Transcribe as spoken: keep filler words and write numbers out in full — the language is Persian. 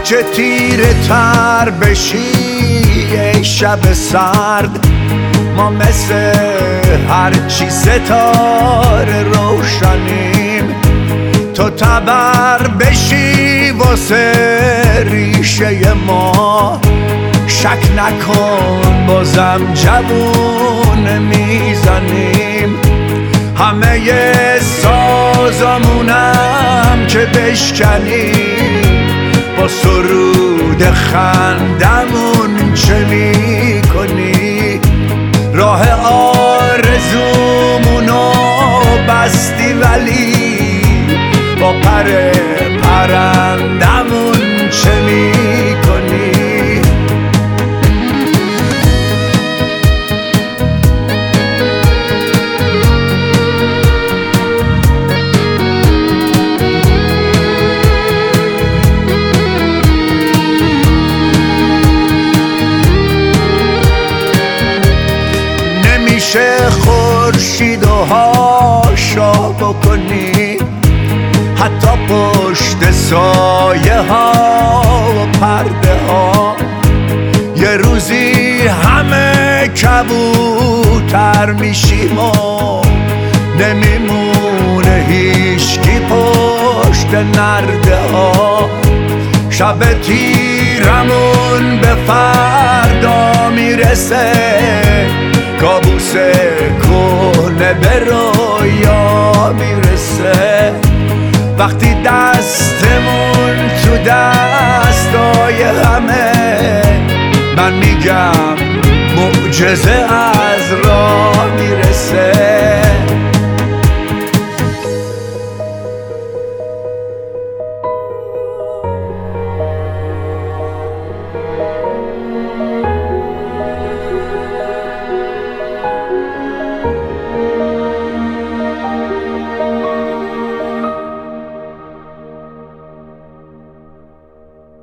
چه تیره تر بشی ای شب سرد، ما مثل هرچی ستاره روشنیم. تو تبر بشی واسه ریشه ما، شک نکن بازم جوون میزنیم. همه سازمونم که بشکنیم، با سرود خندمون چه میکنی؟ راه آرزومونو بستی ولی با پر پرندمون چه میکنی؟ نمیشه خورشید و هاشا بکنی، حتی پشت سایه ها و پرده ها. یه روزی همه کبوتر میشیم و نمیمونه هیچکی پشت نرده ها. شب تیرمون به فردا میرسه، کابوس کنه به رویا میرسه. وقتی دستمون تو دستای همه، من میگم معجزه از